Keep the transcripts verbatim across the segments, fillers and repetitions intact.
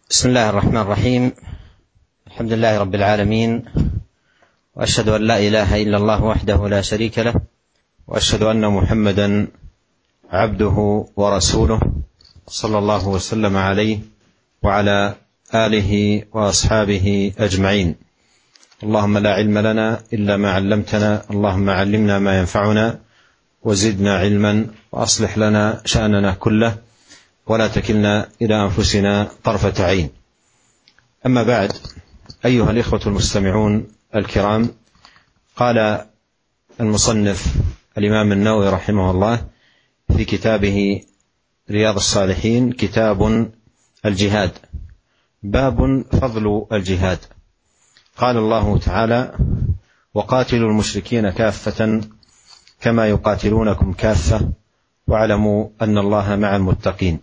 بسم الله الرحمن الرحيم. الحمد لله رب العالمين، وأشهد أن لا إله إلا الله وحده لا شريك له، وأشهد أن محمدا عبده ورسوله، صلى الله وسلم عليه وعلى آله وأصحابه أجمعين. اللهم لا علم لنا إلا ما علمتنا، اللهم علمنا ما ينفعنا وزدنا علما، وأصلح لنا شأننا كله ولا تكلنا إلى أنفسنا طرفة عين. أما بعد، أيها الإخوة المستمعون الكرام، قال المصنف الإمام النووي رحمه الله في كتابه رياض الصالحين: كتاب الجهاد، باب فضل الجهاد. قال الله تعالى: وقاتلوا المشركين كافة كما يقاتلونكم كافة واعلموا أن الله مع المتقين.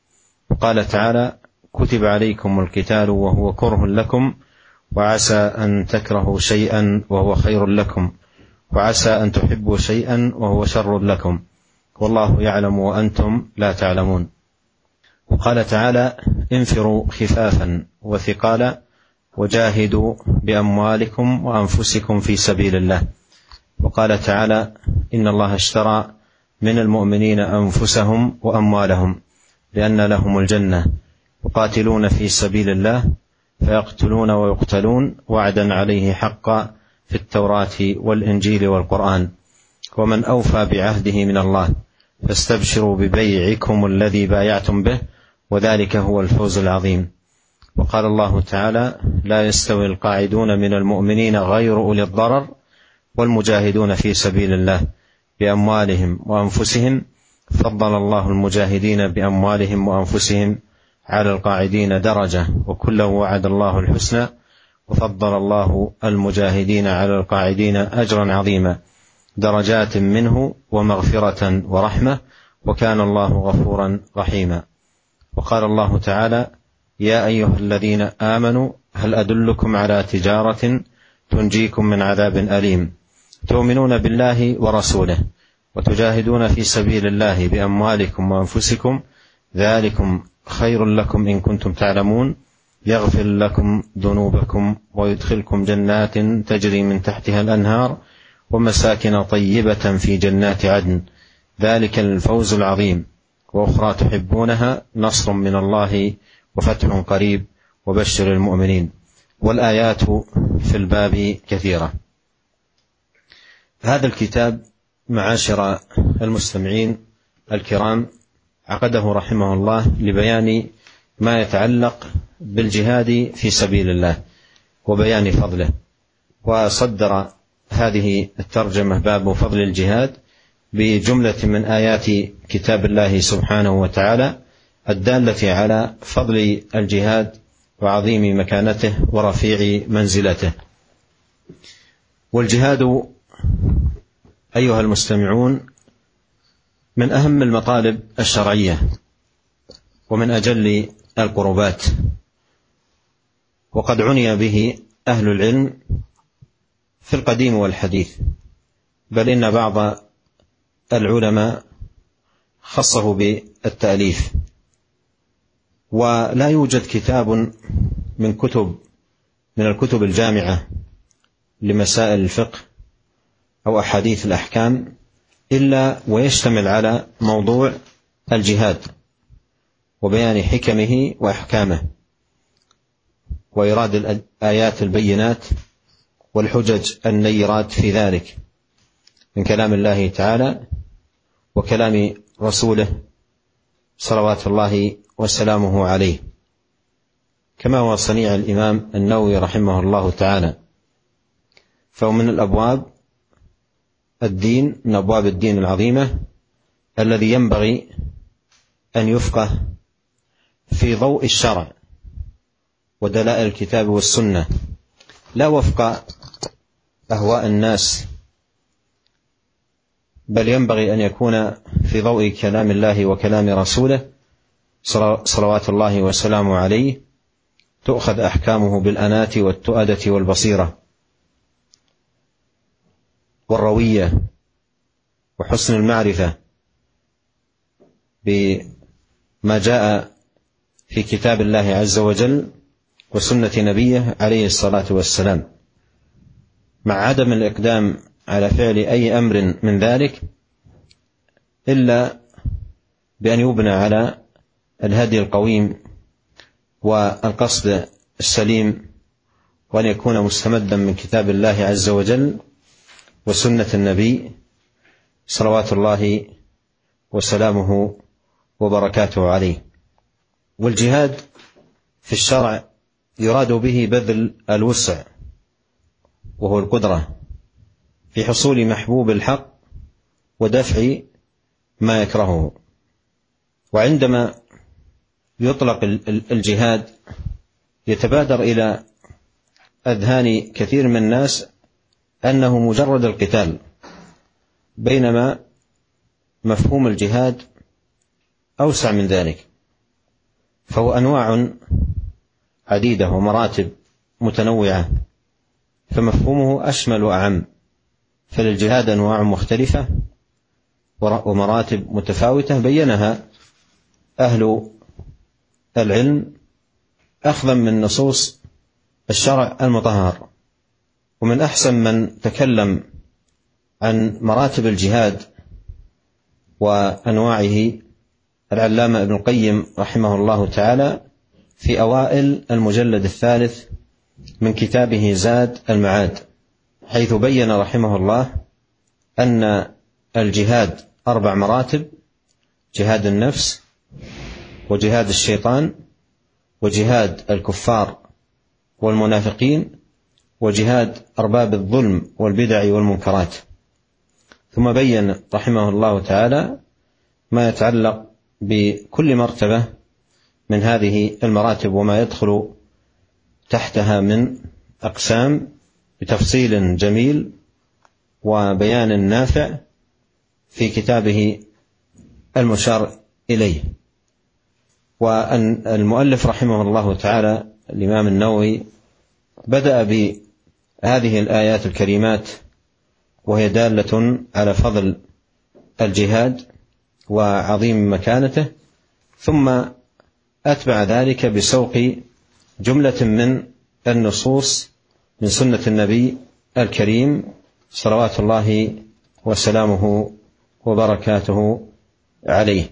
وقال تعالى: كتب عليكم القتال وهو كره لكم وعسى أن تكرهوا شيئا وهو خير لكم وعسى أن تحبوا شيئا وهو شر لكم والله يعلم وأنتم لا تعلمون. وقال تعالى: انفروا خفافا وثقالا وجاهدوا بأموالكم وأنفسكم في سبيل الله. وقال تعالى: إن الله اشترى من المؤمنين أنفسهم وأموالهم بأن لهم الجنة يقاتلون في سبيل الله فيقتلون ويقتلون وعدا عليه حقا في التوراة والإنجيل والقرآن، ومن أوفى بعهده من الله فاستبشروا ببيعكم الذي بايعتم به وذلك هو الفوز العظيم. وقال الله تعالى: لا يستوي القاعدون من المؤمنين غير أولي الضرر والمجاهدون في سبيل الله بأموالهم وأنفسهم فضل الله المجاهدين بأموالهم وأنفسهم على القاعدين درجة وكلا وعد الله الحسنى وفضل الله المجاهدين على القاعدين أجرا عظيما درجات منه ومغفرة ورحمة وكان الله غفورا رحيما. وقال الله تعالى: يا أيها الذين آمنوا هل أدلكم على تجارة تنجيكم من عذاب أليم تؤمنون بالله ورسوله وتجاهدون في سبيل الله بأموالكم وأنفسكم ذلكم خير لكم إن كنتم تعلمون يغفر لكم ذنوبكم ويدخلكم جنات تجري من تحتها الأنهار ومساكن طيبة في جنات عدن ذلك الفوز العظيم وأخرى تحبونها نصر من الله وفتح قريب وبشر المؤمنين. والآيات في الباب كثيرة. هذا الكتاب معاشر المستمعين الكرام عقده رحمه الله لبيان ما يتعلق بالجهاد في سبيل الله وبيان فضله، وصدر هذه الترجمة باب فضل الجهاد بجملة من آيات كتاب الله سبحانه وتعالى الدالة على فضل الجهاد وعظيم مكانته ورفيع منزلته. والجهاد أيها المستمعون من أهم المطالب الشرعية ومن أجل القربات، وقد عني به أهل العلم في القديم والحديث، بل إن بعض العلماء خصه بالتأليف. ولا يوجد كتاب من كتب من الكتب الجامعة لمسائل الفقه أو أحاديث الأحكام إلا ويشتمل على موضوع الجهاد وبيان حكمه وأحكامه وإيراد الآيات البينات والحجج النيرات في ذلك من كلام الله تعالى وكلام رسوله صلوات الله وسلامه عليه، كما هو صنيع الإمام النووي رحمه الله تعالى. فهو من الأبواب الدين من أبواب الدين العظيمة الذي ينبغي أن يفقه في ضوء الشرع ودلائل الكتاب والسنة، لا وفق أهواء الناس، بل ينبغي أن يكون في ضوء كلام الله وكلام رسوله صلوات الله وسلامه عليه، تؤخذ أحكامه بالأناة والتؤدة والبصيرة والروية وحسن المعرفة بما جاء في كتاب الله عز وجل وسنة نبيه عليه الصلاة والسلام، مع عدم الإقدام على فعل أي أمر من ذلك إلا بأن يبنى على الهدي القويم والقصد السليم، وأن يكون مستمدا من كتاب الله عز وجل وسنة النبي صلوات الله وسلامه وبركاته عليه. والجهاد في الشرع يراد به بذل الوسع، وهو القدرة في حصول محبوب الحق ودفع ما يكرهه. وعندما يطلق الجهاد يتبادر إلى أذهان كثير من الناس أنه مجرد القتال، بينما مفهوم الجهاد أوسع من ذلك، فهو أنواع عديدة ومراتب متنوعة، فمفهومه أشمل وأعم. فللجهاد أنواع مختلفة ومراتب متفاوتة بينها أهل العلم أخذا من نصوص الشرع المطهر. ومن أحسن من تكلم عن مراتب الجهاد وأنواعه العلامة ابن القيم رحمه الله تعالى في أوائل المجلد الثالث من كتابه زاد المعاد، حيث بين رحمه الله أن الجهاد أربع مراتب: جهاد النفس، وجهاد الشيطان، وجهاد الكفار والمنافقين، وجهاد أرباب الظلم والبدع والمنكرات. ثم بين رحمه الله تعالى ما يتعلق بكل مرتبة من هذه المراتب وما يدخل تحتها من أقسام بتفصيل جميل وبيان نافع في كتابه المشار إليه. وأن المؤلف رحمه الله تعالى الإمام النووي بدأ بهذه الآيات الكريمات، وهي دالة على فضل الجهاد وعظيم مكانته، ثم أتبع ذلك بسوق جملة من النصوص من سنة النبي الكريم صلوات الله وسلامه وبركاته عليه.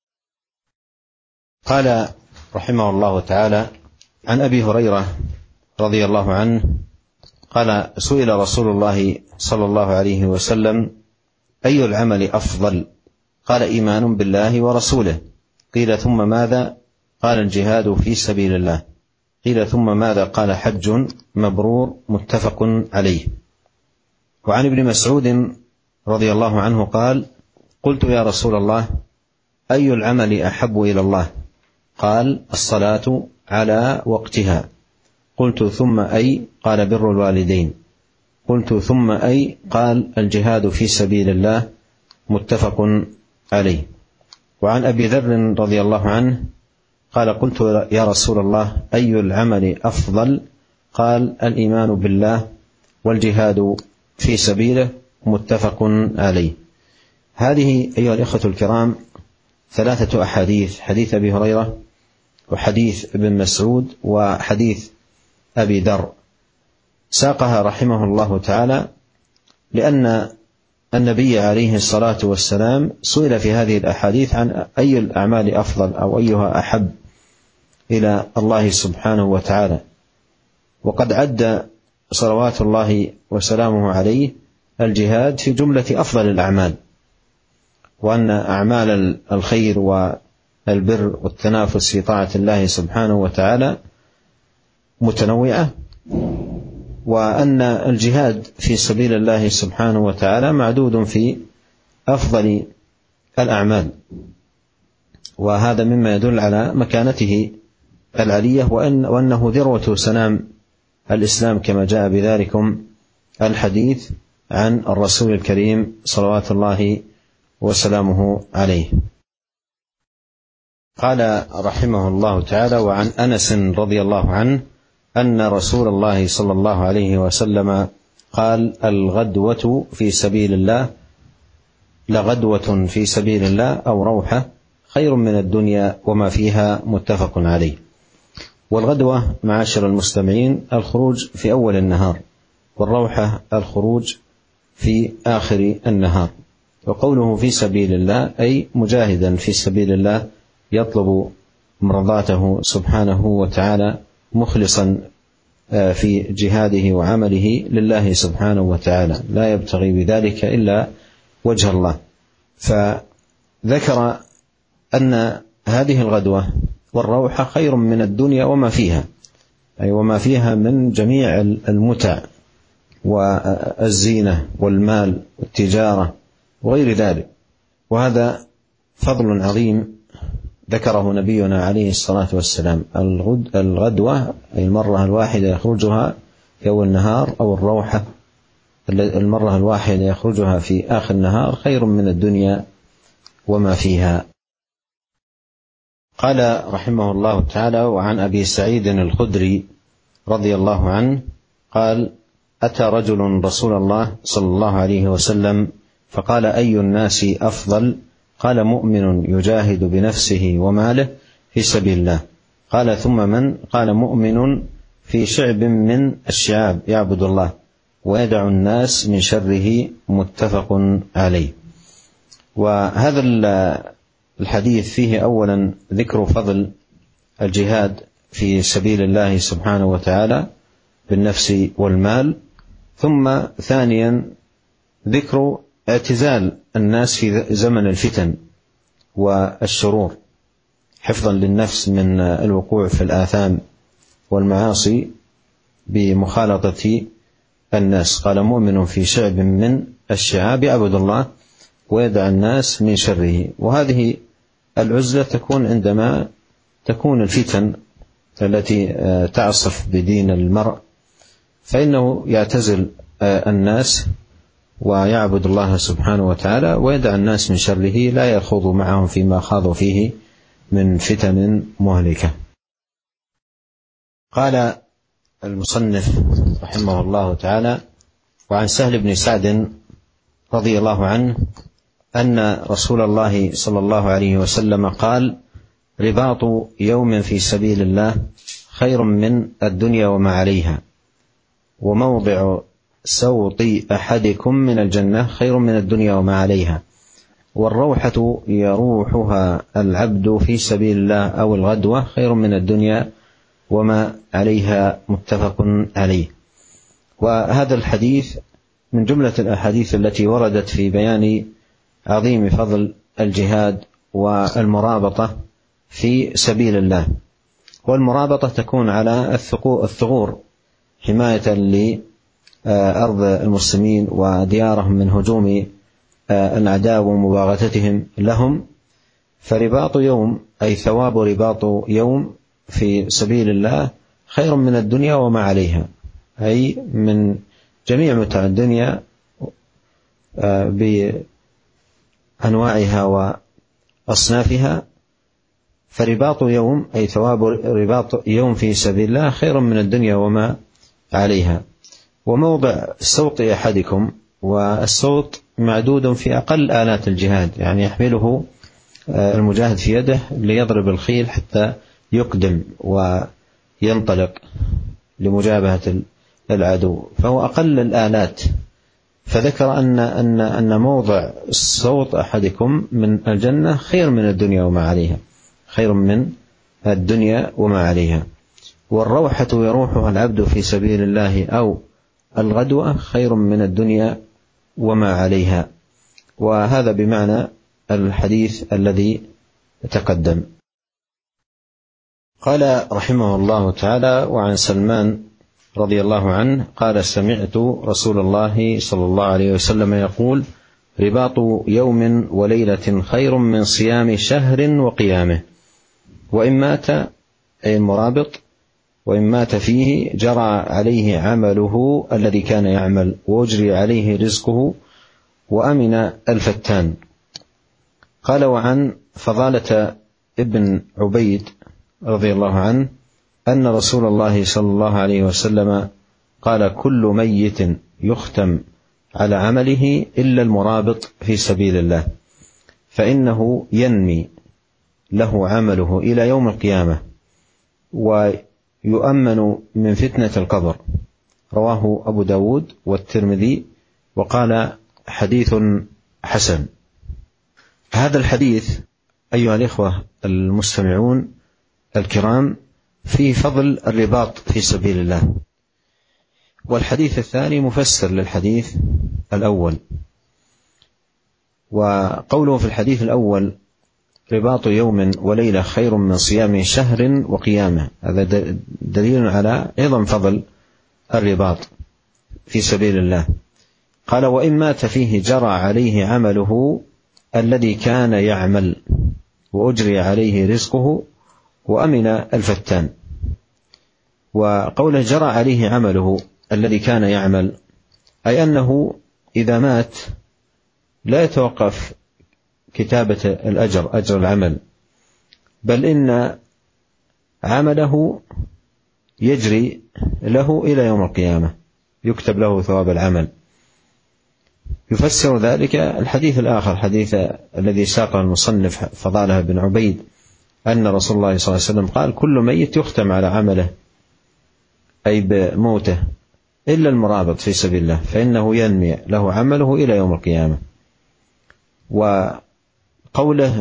قال رحمه الله تعالى عن أبي هريرة رضي الله عنه قال: سئل رسول الله صلى الله عليه وسلم: أي العمل أفضل؟ قال: إيمان بالله ورسوله. قيل: ثم ماذا؟ قال: الجهاد في سبيل الله. قيل: ثم ماذا؟ قال: حج مبرور. متفق عليه. وعن ابن مسعود رضي الله عنه قال: قلت يا رسول الله: أي العمل أحب إلى الله؟ قال: الصلاة على وقتها. قلت: ثم أي؟ قال: بر الوالدين. قلت: ثم أي؟ قال: الجهاد في سبيل الله. متفق عليه. وعن أبي ذر رضي الله عنه قال: قلت يا رسول الله: أي العمل أفضل؟ قال: الإيمان بالله والجهاد في سبيله. متفق عليه. هذه أيها الإخوة الكرام ثلاثة أحاديث: حديث أبي هريرة، وحديث ابن مسعود، وحديث أبي ذر، ساقها رحمه الله تعالى لأن النبي عليه الصلاة والسلام سئل في هذه الأحاديث عن أي الأعمال أفضل أو أيها أحب إلى الله سبحانه وتعالى، وقد عد صلوات الله وسلامه عليه الجهاد في جملة أفضل الأعمال، وأن أعمال الخير والبر والتنافس في طاعة الله سبحانه وتعالى متنوعة، وأن الجهاد في سبيل الله سبحانه وتعالى معدود في أفضل الأعمال، وهذا مما يدل على مكانته العلية، وأنه ذروة سنام الإسلام كما جاء بذلكم الحديث عن الرسول الكريم صلوات الله وسلامه عليه. قال رحمه الله تعالى: وعن أنس رضي الله عنه أن رسول الله صلى الله عليه وسلم قال: الغدوة في سبيل الله لغدوة في سبيل الله أو روحة خير من الدنيا وما فيها، متفق عليه. والغدوة معاشر المستمعين الخروج في أول النهار، والروحة الخروج في آخر النهار. وقوله في سبيل الله أي مجاهدا في سبيل الله يطلب مرضاته سبحانه وتعالى، مخلصا في جهاده وعمله لله سبحانه وتعالى، لا يبتغي بذلك إلا وجه الله. فذكر أن هذه الغدوة والروحة خير من الدنيا وما فيها، أي وما فيها من جميع المتع والزينة والمال والتجارة وغير ذلك. وهذا فضل عظيم ذكره نبينا عليه الصلاة والسلام. الغدوة أي المرة الواحدة يخرجها في أول النهار، أو الروحة المرة الواحدة يخرجها في آخر النهار، خير من الدنيا وما فيها. قال رحمه الله تعالى: وعن أبي سعيد الخدري رضي الله عنه قال: أتى رجل رسول الله صلى الله عليه وسلم فقال: أي الناس أفضل؟ قال: مؤمن يجاهد بنفسه وماله في سبيل الله. قال: ثم من؟ قال: مؤمن في شعب من الشعاب يعبد الله ويدع الناس من شره، متفق عليه. وهذا الحديث فيه أولا ذكر فضل الجهاد في سبيل الله سبحانه وتعالى بالنفس والمال، ثم ثانيا ذكر اعتزال الناس في زمن الفتن والشرور، حفظا للنفس من الوقوع في الآثام والمعاصي بمخالطة الناس. قال: مؤمن في شعب من الشعاب يعبد الله ويدع الناس من شره. وهذه العزلة تكون عندما تكون الفتن التي تعصف بدين المرء، فإنه يعتزل الناس ويعبد الله سبحانه وتعالى ويدع الناس من شره، لا يخوض معهم فيما خاضوا فيه من فتن مهلكة. قال المصنف رحمه الله تعالى: وعن سهل بن سعد رضي الله عنه أن رسول الله صلى الله عليه وسلم قال: رباط يوم في سبيل الله خير من الدنيا وما عليها، وموضع سوط أحدكم من الجنة خير من الدنيا وما عليها، والروحة يروحها العبد في سبيل الله أو الغدوة خير من الدنيا وما عليها، متفق عليه. وهذا الحديث من جملة الأحاديث التي وردت في بيان عظيم فضل الجهاد والمرابطة في سبيل الله. والمرابطة تكون على الثغور حماية لأرض المسلمين وديارهم من هجوم الأعداء ومباغتتهم لهم. فرباط يوم أي ثواب رباط يوم في سبيل الله خير من الدنيا وما عليها، أي من جميع متاع الدنيا بأنواعها وأصنافها. فرباط يوم أي ثواب رباط يوم في سبيل الله خير من الدنيا وما عليها. وموضع سوط أحدكم، والسوط معدود في أقل آلات الجهاد، يعني يحمله المجاهد في يده ليضرب الخيل حتى يقدم وينطلق لمجابهة العدو، فهو أقل الآلات. فذكر أن أن أن موضع صوت أحدكم من الجنة خير من الدنيا وما عليها، خير من الدنيا وما عليها. والروحة يروحها العبد في سبيل الله أو الغدوة خير من الدنيا وما عليها. وهذا بمعنى الحديث الذي تقدم. قال رحمه الله تعالى: وعن سلمان رضي الله عنه قال: سمعت رسول الله صلى الله عليه وسلم يقول: رباط يوم وليلة خير من صيام شهر وقيامه، وإن مات أي المرابط وإن مات فيه جرى عليه عمله الذي كان يعمل، وأجري عليه رزقه، وأمن الفتان. قال: وعن فضالة ابن عبيد رضي الله عنه أن رسول الله صلى الله عليه وسلم قال: كل ميت يختم على عمله إلا المرابط في سبيل الله، فإنه ينمي له عمله إلى يوم القيامة ويؤمن من فتنة القبر. رواه أبو داود والترمذي وقال حديث حسن. هذا الحديث أيها الإخوة المستمعون الكرام فيه فضل الرباط في سبيل الله، والحديث الثاني مفسر للحديث الأول. وقوله في الحديث الأول رباط يوم وليلة خير من صيام شهر وقيامه، هذا دليل على عظم فضل الرباط في سبيل الله. قال وإن مات فيه جرى عليه عمله الذي كان يعمل وأجري عليه رزقه وأمن الفتان. وقوله جرى عليه عمله الذي كان يعمل أي أنه إذا مات لا يتوقف كتابة الأجر أجر العمل، بل إن عمله يجري له إلى يوم القيامة، يكتب له ثواب العمل. يفسر ذلك الحديث الآخر، حديث الذي ساقه المصنف فضالة بن عبيد أن رسول الله صلى الله عليه وسلم قال كل ميت يختم على عمله أي بموته إلا المرابط في سبيل الله فإنه ينمي له عمله إلى يوم القيامة. وقوله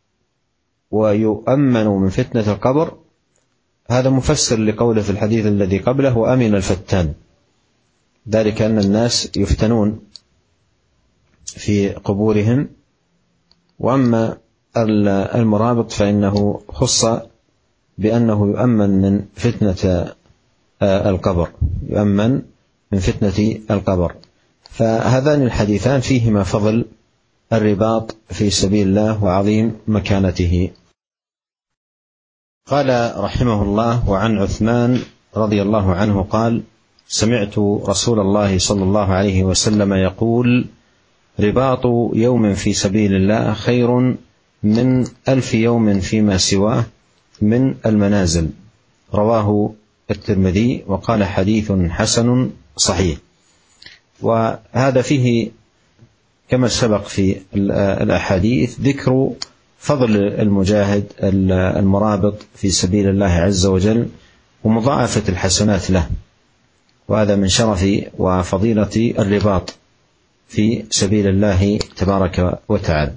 ويؤمن من فتنة القبر هذا مفسر لقوله في الحديث الذي قبله وأمن الفتان، ذلك أن الناس يفتنون في قبورهم، وأما المرابط فإنه خص بأنه يؤمن من فتنة القبر، يؤمن من فتنة القبر. فهذان الحديثان فيهما فضل الرباط في سبيل الله وعظيم مكانته. قال رحمه الله وعن عثمان رضي الله عنه قال سمعت رسول الله صلى الله عليه وسلم يقول رباط يوم في سبيل الله خير من ألف يوم فيما سواه من المنازل. رواه الترمذي وقال حديث حسن صحيح. وهذا فيه كما سبق في الأحاديث ذكر فضل المجاهد المرابط في سبيل الله عز وجل ومضاعفة الحسنات له، وهذا من شرف وفضيلة الرباط في سبيل الله تبارك وتعالى.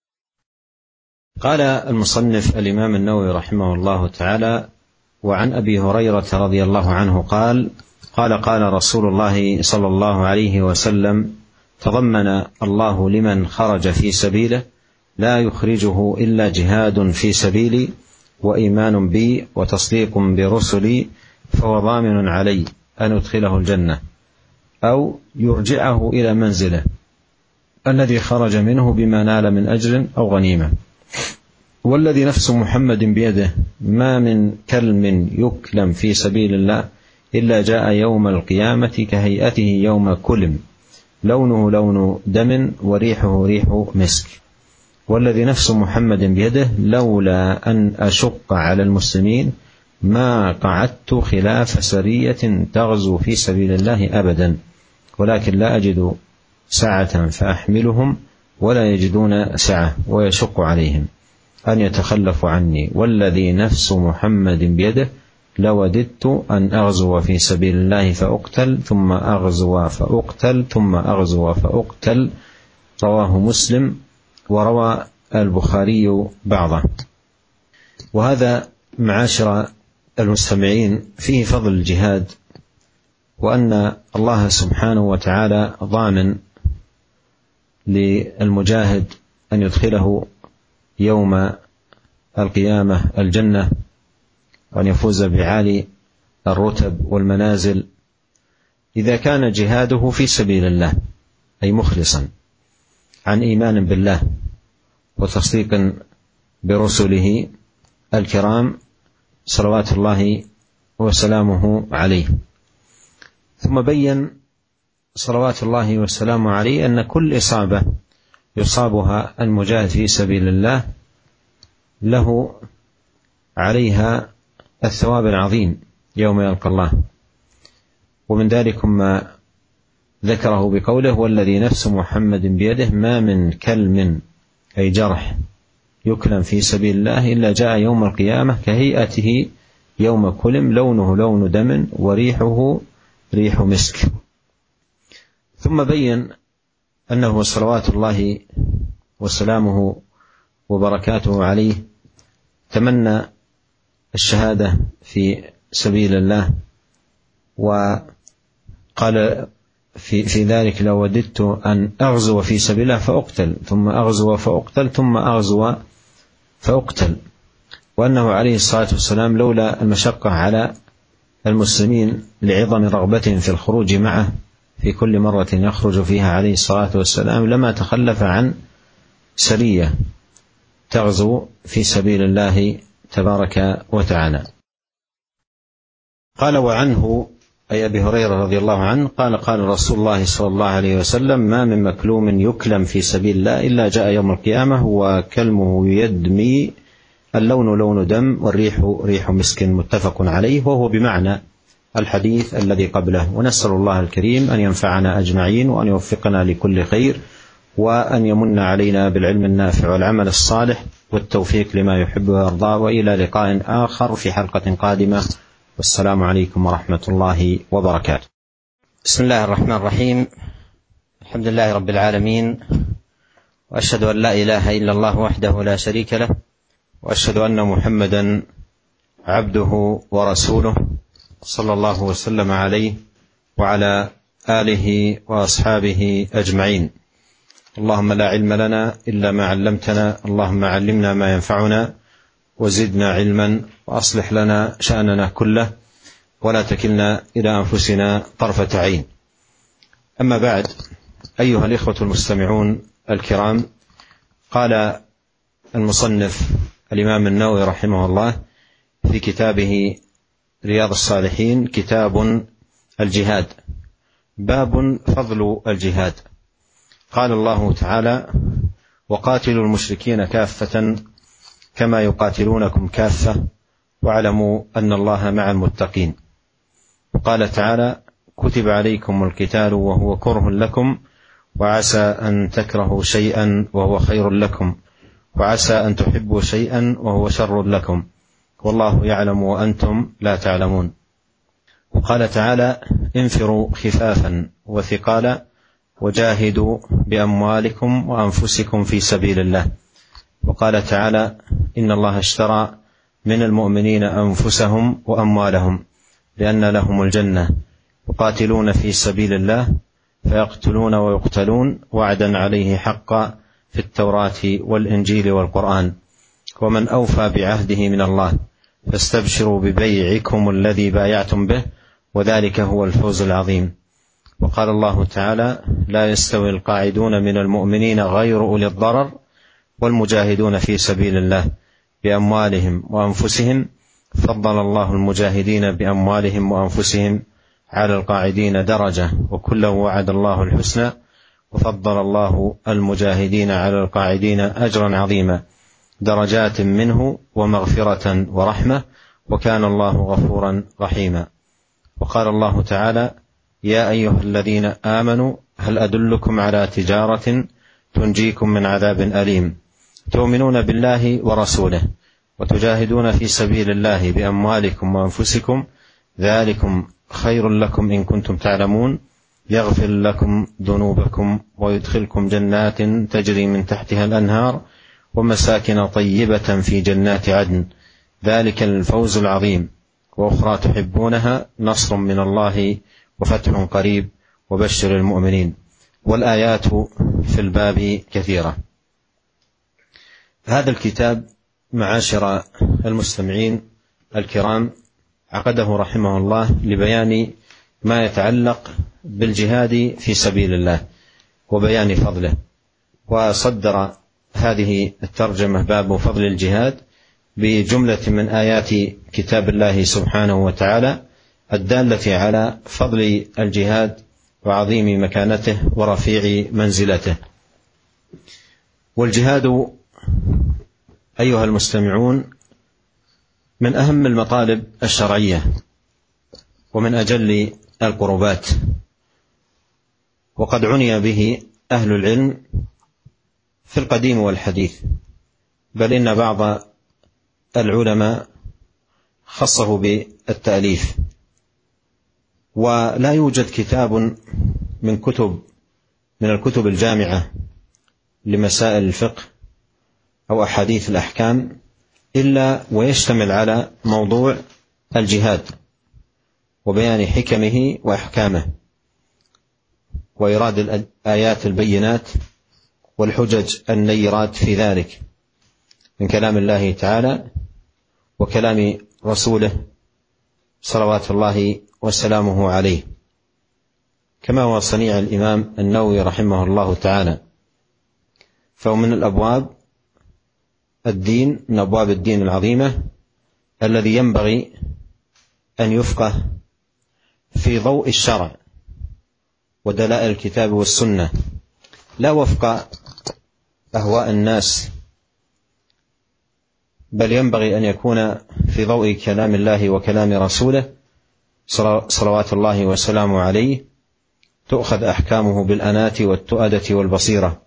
قال المصنف الإمام النووي رحمه الله تعالى وعن أبي هريرة رضي الله عنه قال قال قال رسول الله صلى الله عليه وسلم تضمن الله لمن خرج في سبيله لا يخرجه إلا جهاد في سبيلي وإيمان بي وتصديق برسلي فهو ضامن علي أن أدخله الجنة أو يرجعه إلى منزله الذي خرج منه بما نال من أجر أو غنيمة. والذي نفس محمد بيده ما من كلم يكلم في سبيل الله إلا جاء يوم القيامة كهيئته يوم كلم لونه لون دم وريحه ريح مسك. والذي نفس محمد بيده لولا أن أشق على المسلمين ما قعدت خلاف سرية تغزو في سبيل الله أبدا، ولكن لا أجد سعة فأحملهم ولا يجدون سعة ويشق عليهم أن يتخلفوا عني. والذي نفس محمد بيده لوددت أن أغزو في سبيل الله فأقتل ثم أغزو فأقتل ثم أغزو فأقتل. رواه مسلم وروى البخاري بعضه. وهذا معاشر المستمعين فيه فضل الجهاد، وأن الله سبحانه وتعالى ضامن للمجاهد أن يدخله يوم القيامة الجنة وأن يفوز بعالي الرتب والمنازل إذا كان جهاده في سبيل الله أي مخلصا عن إيمان بالله وتصديق برسله الكرام صلوات الله وسلامه عليه. ثم بين صلوات الله وسلامه عليه أن كل إصابة يصابها المجاهد في سبيل الله له عليها الثواب العظيم يوم يلقى الله، ومن ذلك ما ذكره بقوله والذي نفس محمد بيده ما من كلم أي جرح يكلم في سبيل الله إلا جاء يوم القيامة كهيئته يوم كلم، لونه لون دم وريحه ريح مسك. ثم بين أنه صلوات الله وسلامه وبركاته عليه تمنى الشهادة في سبيل الله، وقال في, في ذلك: لو وددت أن أغزو في سبيل الله فأقتل، ثم أغزو فأقتل، ثم أغزو فأقتل. وأنه عليه الصلاة والسلام لولا المشقة على المسلمين لعظم رغبتهم في الخروج معه في كل مرة يخرج فيها عليه الصلاة والسلام لما تخلف عن سرية تغزو في سبيل الله تبارك وتعالى. قال: وعنه أي أبي هريرة رضي الله عنه قال: قال رسول الله صلى الله عليه وسلم: ما من مكلوم يكلم في سبيل الله إلا جاء يوم القيامة وكلمه يدمي، اللون لون دم والريح ريح مسك، متفق عليه، وهو بمعنى الحديث الذي قبله. ونسأل الله الكريم أن ينفعنا أجمعين، وأن يوفقنا لكل خير، وأن يمن علينا بالعلم النافع والعمل الصالح والتوفيق لما يحب ويرضى. وإلى لقاء آخر في حلقة قادمة، والسلام عليكم ورحمة الله وبركاته. بسم الله الرحمن الرحيم. الحمد لله رب العالمين، وأشهد أن لا إله إلا الله وحده لا شريك له، وأشهد أن محمدا عبده ورسوله، صلى الله وسلم عليه وعلى آله وأصحابه أجمعين. اللهم لا علم لنا إلا ما علمتنا، اللهم علمنا ما ينفعنا وزدنا علما، وأصلح لنا شأننا كله، ولا تكلنا إلى أنفسنا طرفة عين. أما بعد، أيها الإخوة المستمعون الكرام، قال المصنف الإمام النووي رحمه الله في كتابه رياض الصالحين: كتاب الجهاد، باب فضل الجهاد. قال الله تعالى: وقاتلوا المشركين كافة كما يقاتلونكم كافة واعلموا أن الله مع المتقين. وقال تعالى: كتب عليكم القتال وهو كره لكم، وعسى أن تكرهوا شيئا وهو خير لكم، وعسى أن تحبوا شيئا وهو شر لكم، والله يعلم وأنتم لا تعلمون. وقال تعالى: انفروا خفافا وثقالا وجاهدوا بأموالكم وأنفسكم في سبيل الله. وقال تعالى: إن الله اشترى من المؤمنين أنفسهم وأموالهم بأن لهم الجنة يقاتلون في سبيل الله فيقتلون ويقتلون، وعدا عليه حقا في التوراة والإنجيل والقرآن، ومن أوفى بعهده من الله، فاستبشروا ببيعكم الذي بايعتم به، وذلك هو الفوز العظيم. وقال الله تعالى: لا يستوي القاعدون من المؤمنين غير أولي الضرر والمجاهدون في سبيل الله بأموالهم وأنفسهم، فضل الله المجاهدين بأموالهم وأنفسهم على القاعدين درجة، وكلا وعد الله الحسنى، وفضل الله المجاهدين على القاعدين أجرا عظيما، درجات منه ومغفرة ورحمة، وكان الله غفورا رحيما. وقال الله تعالى: يا أيها الذين آمنوا هل أدلكم على تجارة تنجيكم من عذاب أليم، تؤمنون بالله ورسوله وتجاهدون في سبيل الله بأموالكم وأنفسكم، ذلكم خير لكم إن كنتم تعلمون، يغفر لكم ذنوبكم ويدخلكم جنات تجري من تحتها الأنهار ومساكن طيبة في جنات عدن، ذلك الفوز العظيم. وأخرى تحبونها نصر من الله وفتح قريب وبشر المؤمنين. والآيات في الباب كثيرة. هذا الكتاب معاشر المستمعين الكرام عقده رحمه الله لبيان ما يتعلق بالجهاد في سبيل الله وبيان فضله، وصدر هذه الترجمة باب فضل الجهاد بجملة من آيات كتاب الله سبحانه وتعالى الدالة على فضل الجهاد وعظيم مكانته ورفيع منزلته. والجهاد أيها المستمعون من أهم المطالب الشرعية ومن أجل القربات، وقد عني به أهل العلم في القديم والحديث، بل إن بعض العلماء خصه بالتأليف. ولا يوجد كتاب من كتب من الكتب الجامعة لمسائل الفقه أو أحاديث الأحكام إلا ويشتمل على موضوع الجهاد وبيان حكمه وأحكامه وإيراد الآيات البينات والحجج النيرات في ذلك من كلام الله تعالى وكلام رسوله صلوات الله وسلامه عليه، كما هو صنيع الإمام النووي رحمه الله تعالى. فهو من الأبواب الدين من أبواب الدين العظيمة الذي ينبغي أن يفقه في ضوء الشرع ودلائل الكتاب والسنة، لا وفق أهواء الناس، بل ينبغي أن يكون في ضوء كلام الله وكلام رسوله صلوات الله وسلامه عليه، تؤخذ أحكامه بالأناة والتؤدة والبصيرة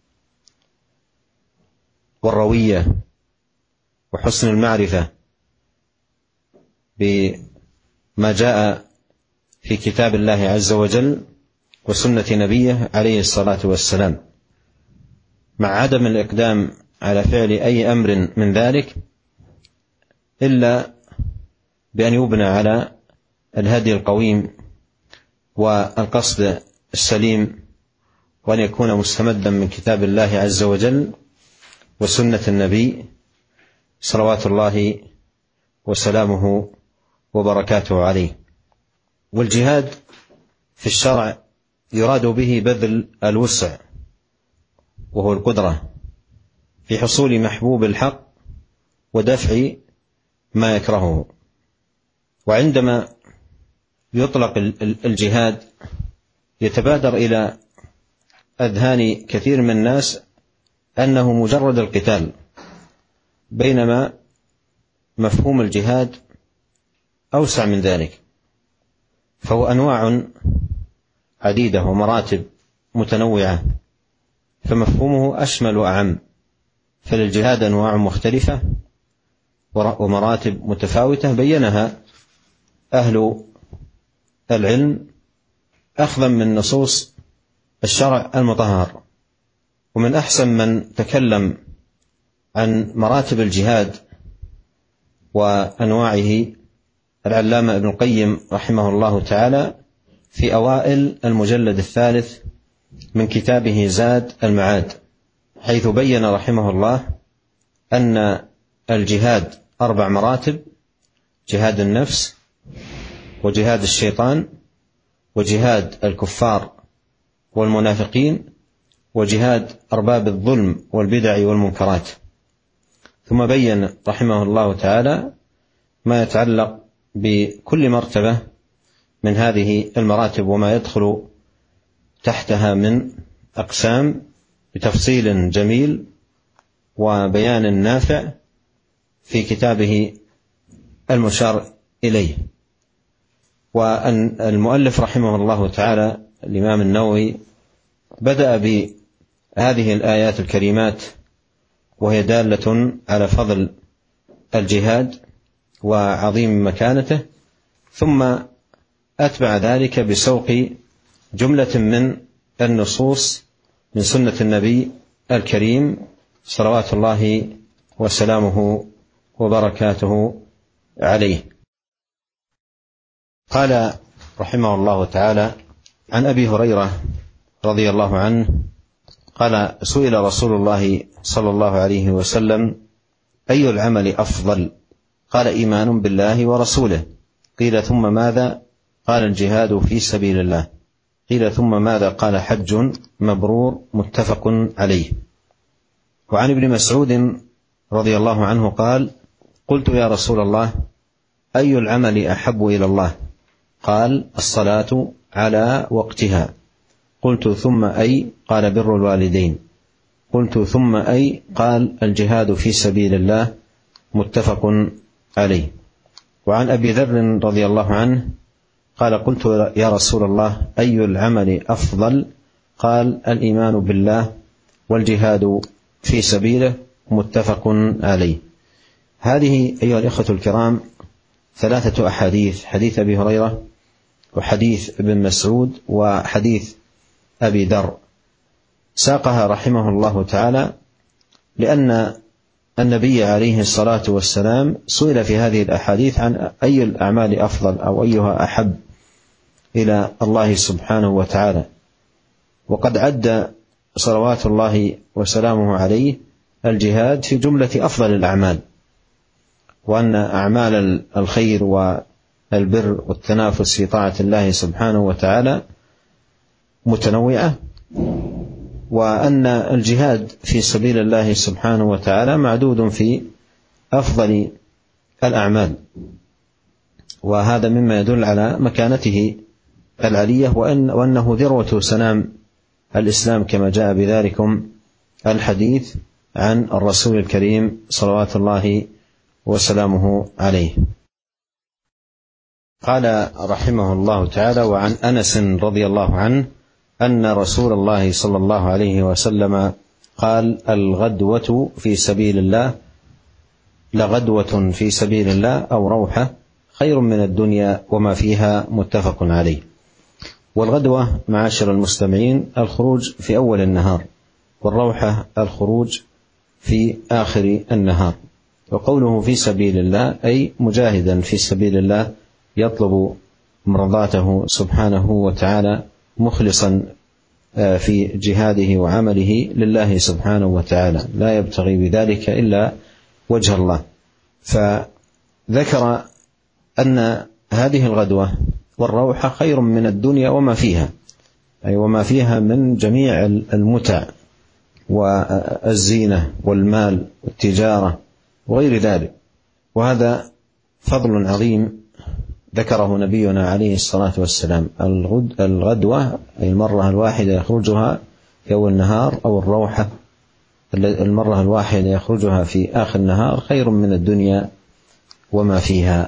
والروية وحسن المعرفة بما جاء في كتاب الله عز وجل وسنة نبيه عليه الصلاة والسلام، مع عدم الإقدام على فعل أي أمر من ذلك إلا بأن يبنى على الهدي القويم والقصد السليم، وأن يكون مستمدا من كتاب الله عز وجل وسنة النبي صلوات الله وسلامه وبركاته عليه. والجهاد في الشرع يراد به بذل الوسع وهو القدرة في حصول محبوب الحق ودفع ما يكرهه. وعندما يطلق الجهاد يتبادر إلى أذهان كثير من الناس أنه مجرد القتال، بينما مفهوم الجهاد أوسع من ذلك، فهو أنواع عديدة ومراتب متنوعة، فمفهومه أشمل وأعم. فللجهاد أنواع مختلفة ومراتب متفاوتة بينها أهل العلم أخذا من نصوص الشرع المطهر. ومن أحسن من تكلم عن مراتب الجهاد وأنواعه العلامة ابن القيم رحمه الله تعالى في أوائل المجلد الثالث من كتابه زاد المعاد، حيث بين رحمه الله أن الجهاد أربع مراتب: جهاد النفس، وجهاد الشيطان، وجهاد الكفار والمنافقين، وجهاد أرباب الظلم والبدع والمنكرات. ثم بين رحمه الله تعالى ما يتعلق بكل مرتبة من هذه المراتب وما يدخل تحتها من أقسام بتفصيل جميل وبيان نافع في كتابه المشار إليه. وأن المؤلف رحمه الله تعالى الإمام النووي بدأ بهذه الآيات الكريمات وهي دالة على فضل الجهاد وعظيم مكانته، ثم أتبع ذلك بسوق جملة من النصوص من سنة النبي الكريم صلوات الله وسلامه وبركاته عليه. قال رحمه الله تعالى عن أبي هريرة رضي الله عنه قال: سئل رسول الله صلى الله عليه وسلم: أي العمل أفضل؟ قال: إيمان بالله ورسوله. قيل: ثم ماذا؟ قال: الجهاد في سبيل الله. قيل: ثم ماذا؟ قال: حج مبرور. متفق عليه. وعن ابن مسعود رضي الله عنه قال: قلت يا رسول الله: أي العمل أحب إلى الله؟ قال: الصلاة على وقتها. قلت: ثم أي؟ قال: بر الوالدين. قلت: ثم أي؟ قال: الجهاد في سبيل الله. متفق عليه. وعن أبي ذر رضي الله عنه قال: قلت يا رسول الله: أي العمل أفضل؟ قال: الإيمان بالله والجهاد في سبيله. متفق عليه. هذه أيها الإخوة الكرام ثلاثة أحاديث: حديث أبي هريرة، وحديث ابن مسعود، وحديث أبي ذر، ساقها رحمه الله تعالى لأن النبي عليه الصلاة والسلام سئل في هذه الأحاديث عن أي الأعمال أفضل أو أيها أحب إلى الله سبحانه وتعالى، وقد عد صلوات الله وسلامه عليه الجهاد في جملة أفضل الأعمال، وأن أعمال الخير والبر والتنافس في طاعة الله سبحانه وتعالى متنوعة، وأن الجهاد في سبيل الله سبحانه وتعالى معدود في أفضل الأعمال، وهذا مما يدل على مكانته العلية، وأن وأنه ذروة سنام الإسلام كما جاء بذلكم الحديث عن الرسول الكريم صلوات الله وسلامه عليه. قال رحمه الله تعالى: وعن أنس رضي الله عنه أن رسول الله صلى الله عليه وسلم قال: الغدوة في سبيل الله لغدوة في سبيل الله أو روحة خير من الدنيا وما فيها، متفق عليه. والغدوة معاشر المستمعين الخروج في أول النهار، والروحة الخروج في آخر النهار. وقوله في سبيل الله أي مجاهدا في سبيل الله يطلب مرضاته سبحانه وتعالى، مخلصا في جهاده وعمله لله سبحانه وتعالى، لا يبتغي بذلك إلا وجه الله. فذكر أن هذه الغدوة والروحة خير من الدنيا وما فيها، أي وما فيها من جميع المتع والزينة والمال والتجارة وغير ذلك. وهذا فضل عظيم ذكره نبينا عليه الصلاة والسلام. الغدوة أي المرة الواحدة يخرجها في أول النهار، أو الروحة المرة الواحدة يخرجها في آخر النهار، خير من الدنيا وما فيها.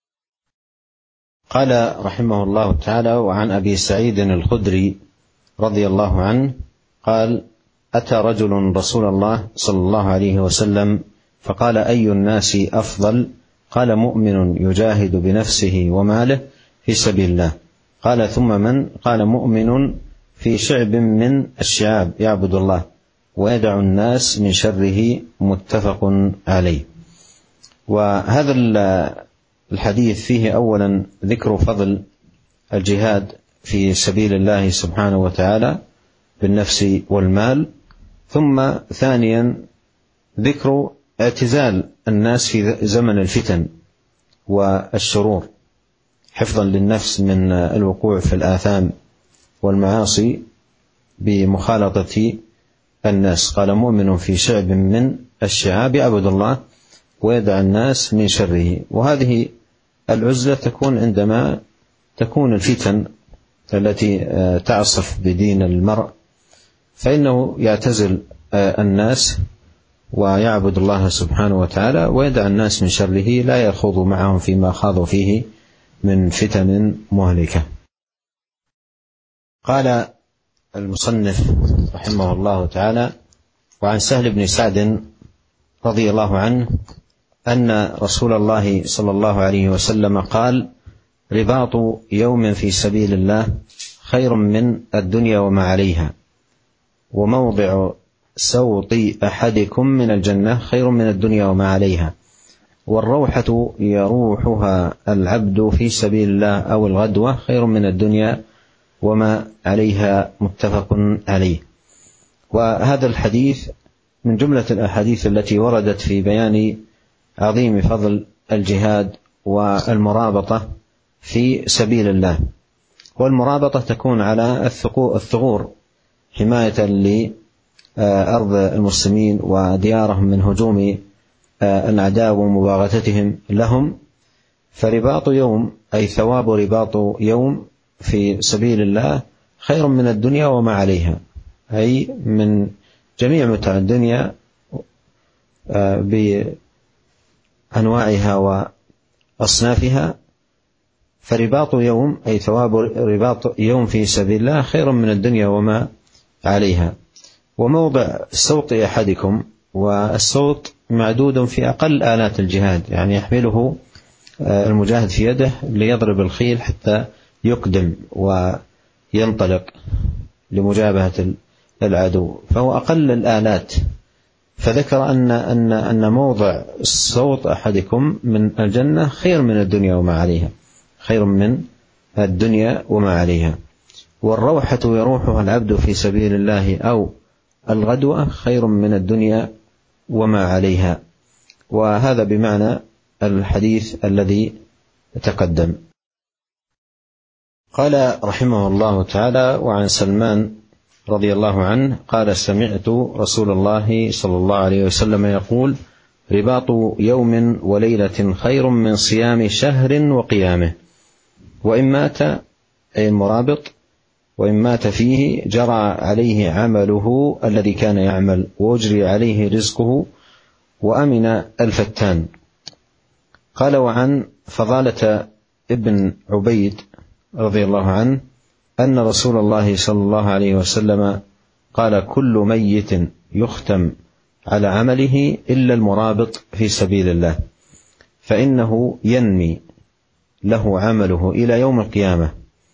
قال رحمه الله تعالى: وعن أبي سعيد الخدري رضي الله عنه قال: أتى رجل رسول الله صلى الله عليه وسلم فقال: أي الناس أفضل؟ قال: مؤمن يجاهد بنفسه وماله في سبيل الله. قال: ثم من؟ قال: مؤمن في شعب من الشعاب يعبد الله ويدع الناس من شره، متفق عليه. وهذا الحديث فيه أولا ذكر فضل الجهاد في سبيل الله سبحانه وتعالى بالنفس والمال، ثم ثانيا ذكر اعتزال الناس في زمن الفتن والشرور، حفظا للنفس من الوقوع في الآثام والمعاصي بمخالطة الناس. قال: مؤمن في شعب من الشعاب يعبد الله ويدع الناس من شره. وهذه العزلة تكون عندما تكون الفتن التي تعصف بدين المرء، فإنه يعتزل الناس ويعبد الله سبحانه وتعالى ويدع الناس من شره، لا يخوض معهم فيما خاضوا فيه من فتن مهلكة. قال المصنف رحمه الله تعالى: وعن سهل بن سعد رضي الله عنه أن رسول الله صلى الله عليه وسلم قال: رباط يوم في سبيل الله خير من الدنيا وما عليها، وموضع سوط أحدكم من الجنة خير من الدنيا وما عليها، والروحة يروحها العبد في سبيل الله أو الغدوة خير من الدنيا وما عليها، متفق عليه. وهذا الحديث من جملة الأحاديث التي وردت في بيان عظيم فضل الجهاد والمرابطة في سبيل الله. والمرابطة تكون على الثغور حماية لأرض المسلمين وديارهم من هجوم الأعداء ومباغتتهم لهم. فرباط يوم أي ثواب رباط يوم في سبيل الله خير من الدنيا وما عليها، أي من جميع متاع الدنيا بأنواعها وأصنافها. فرباط يوم أي ثواب رباط يوم في سبيل الله خير من الدنيا وما عليها. وموضع سوط أحدكم والصوت معدود في أقل آلات الجهاد، يعني يحمله المجاهد في يده ليضرب الخيل حتى يقدم وينطلق لمجابهة العدو، فهو أقل الآلات. فذكر أن أن أن موضع صوت أحدكم من الجنة خير من الدنيا وما عليها، خير من الدنيا وما عليها. والروحة يروحها العبد في سبيل الله أو الغدوة خير من الدنيا وما عليها. وهذا بمعنى الحديث الذي تقدم. قال رحمه الله تعالى: وعن سلمان رضي الله عنه قال: سمعت رسول الله صلى الله عليه وسلم يقول: رباط يوم وليلة خير من صيام شهر وقيامه، وإن مات أي المرابط وإن مات فيه جرى عليه عمله الذي كان يعمل، وأجري عليه رزقه، وأمن الفتان. قال: وعن فضالة ابن عبيد رضي الله عنه أن رسول الله صلى الله عليه وسلم قال: كل ميت يختم على عمله إلا المرابط في سبيل الله، فإنه ينمي له عمله إلى يوم القيامة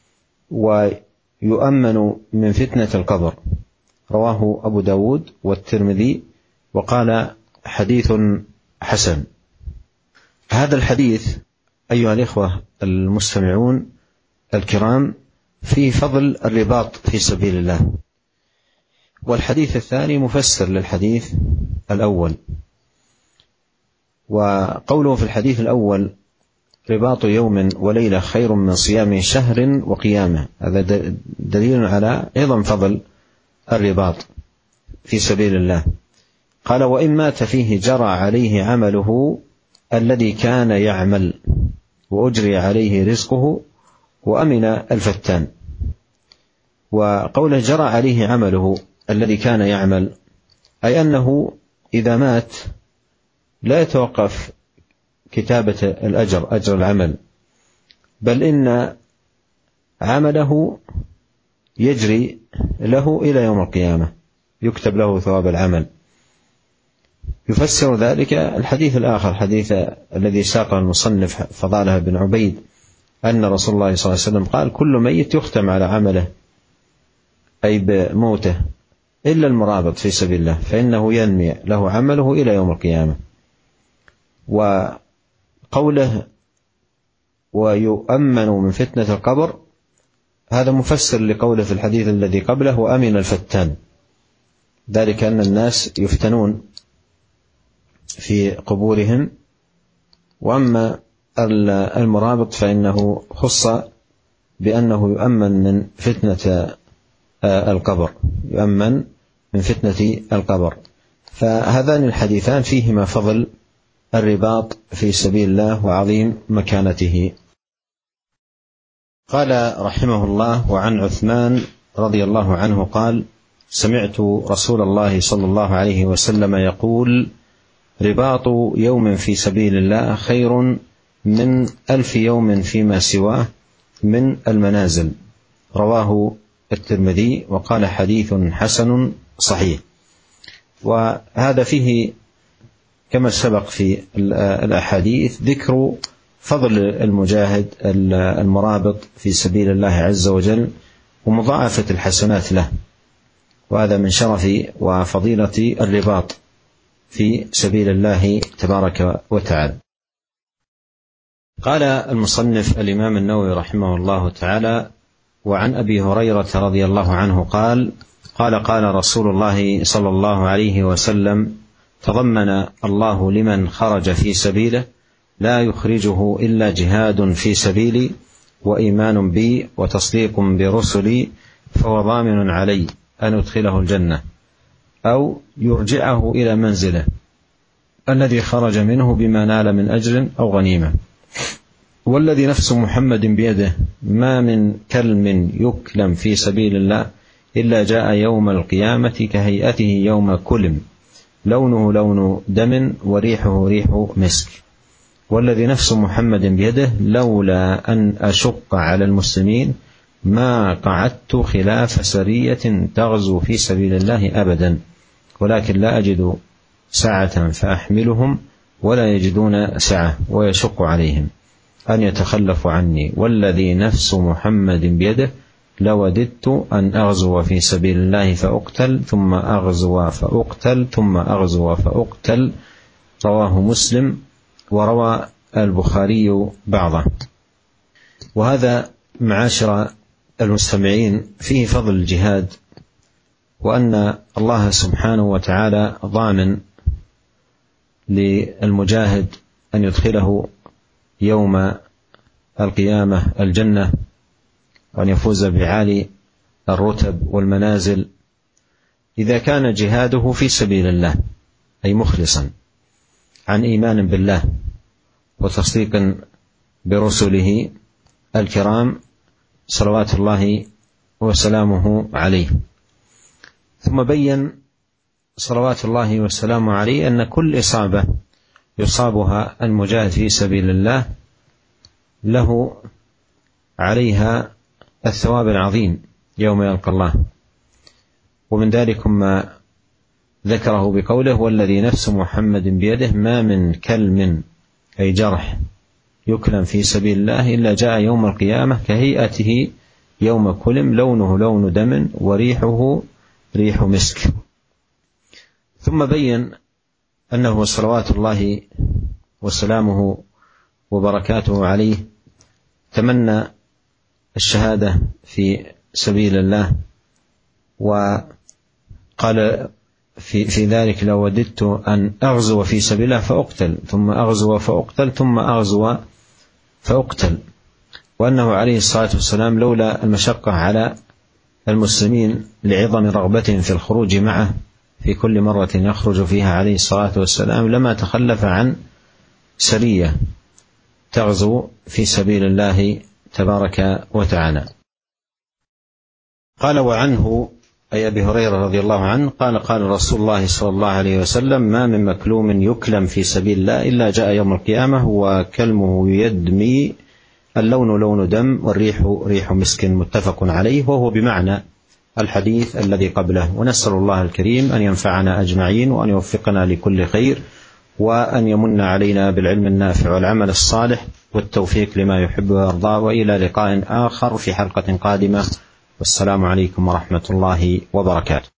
ويؤمن من فتنة القبر. رواه أبو داود والترمذي وقال: حديث حسن. هذا الحديث أيها الإخوة المستمعون الكرام فيه فضل الرباط في سبيل الله، والحديث الثاني مفسر للحديث الأول. وقوله في الحديث الأول: رباط يوم وليلة خير من صيام شهر وقيامه، هذا دليل على عظم فضل الرباط في سبيل الله. قال: وإن مات فيه جرى عليه عمله الذي كان يعمل، وأجري عليه رزقه، وأمن الفتان. وقوله جرى عليه عمله الذي كان يعمل، أي أنه إذا مات لا يتوقف كتابة الأجر، أجر العمل، بل إن عمله يجري له إلى يوم القيامة، يكتب له ثواب العمل. يفسر ذلك الحديث الآخر، حديث الذي ساقه المصنف فضالة بن عبيد أن رسول الله صلى الله عليه وسلم قال: كل ميت يختم على عمله أي بموته إلا المرابط في سبيل الله، فإنه ينمي له عمله إلى يوم القيامة. وقوله ويؤمن من فتنة القبر هذا مفسر لقوله في الحديث الذي قبله: وأمن الفتان، ذلك أن الناس يفتنون في قبورهم، وأما المرابط فإنه خص بأنه يؤمن من فتنة القبر، يؤمن من فتنة القبر. فهذان الحديثان فيهما فضل الرباط في سبيل الله وعظيم مكانته. قال رحمه الله: وعن عثمان رضي الله عنه قال: سمعت رسول الله صلى الله عليه وسلم يقول: رباط يوم في سبيل الله خير من ألف يوم فيما سواه من المنازل. رواه الترمذي وقال: حديث حسن صحيح. وهذا فيه كما سبق في الأحاديث ذكر فضل المجاهد المرابط في سبيل الله عز وجل ومضاعفة الحسنات له، وهذا من شرف وفضيلة الرباط في سبيل الله تبارك وتعالى. قال المصنف الإمام النووي رحمه الله تعالى: وعن أبي هريرة رضي الله عنه قال: قال قال رسول الله صلى الله عليه وسلم: تضمن الله لمن خرج في سبيله لا يخرجه إلا جهاد في سبيلي وإيمان بي وتصديق برسلي، فهو ضامن علي أن أدخله الجنة أو يرجعه إلى منزله الذي خرج منه بما نال من أجر أو غنيمة. والذي نفس محمد بيده ما من كلم يكلم في سبيل الله إلا جاء يوم القيامة كهيئته يوم كلم، لونه لون دم وريحه ريح مسك. والذي نفس محمد بيده لولا أن أشق على المسلمين ما قعدت خلاف سرية تغزو في سبيل الله أبدا، ولكن لا أجد سعة فأحملهم ولا يجدون سعة ويشق عليهم أن يتخلفوا عني، والذي نفس محمد بيده لوددت أن أغزو في سبيل الله فأقتل ثم أغزو فأقتل ثم أغزو فأقتل. رواه مسلم، وروى البخاري بعضه. وهذا معاشر المستمعين فيه فضل الجهاد، وأن الله سبحانه وتعالى ضامن للمجاهد أن يدخله يوم القيامة الجنة، وأن يفوز بعالي الرتب والمنازل إذا كان جهاده في سبيل الله، أي مخلصا عن إيمان بالله وتصديق برسله الكرام صلوات الله وسلامه عليه. ثم بين صلوات الله وسلامه عليه أن كل إصابة يصابها المجاهد في سبيل الله له عليها الثواب العظيم يوم يلقى الله، ومن ذلك ما ذكره بقوله والذي نفس محمد بيده ما من كلم أي جرح يكلم في سبيل الله إلا جاء يوم القيامة كهيئته يوم كلم، لونه لون دم وريحه ريح مسك. ثم بين أنه صلوات الله وسلامه وبركاته عليه تمنى الشهادة في سبيل الله، وقال في, في ذلك لو وددت أن أغزو في سبيل الله فأقتل ثم أغزو فأقتل ثم أغزو فأقتل، وأنه عليه الصلاة والسلام لولا المشقة على المسلمين لعظم رغبتهم في الخروج معه في كل مرة يخرج فيها عليه الصلاة والسلام لما تخلف عن سرية تغزو في سبيل الله تبارك وتعالى. قال وعنه أي أبي هريرة رضي الله عنه قال قال رسول الله صلى الله عليه وسلم ما من مكلوم يكلم في سبيل الله إلا جاء يوم القيامة وكلمه يدمي اللون لون دم والريح ريح مسك، متفق عليه، وهو بمعنى الحديث الذي قبله. ونسأل الله الكريم أن ينفعنا أجمعين وأن يوفقنا لكل خير، وأن يمن علينا بالعلم النافع والعمل الصالح والتوفيق لما يحب ويرضى. وإلى لقاء آخر في حلقة قادمة، والسلام عليكم ورحمة الله وبركاته.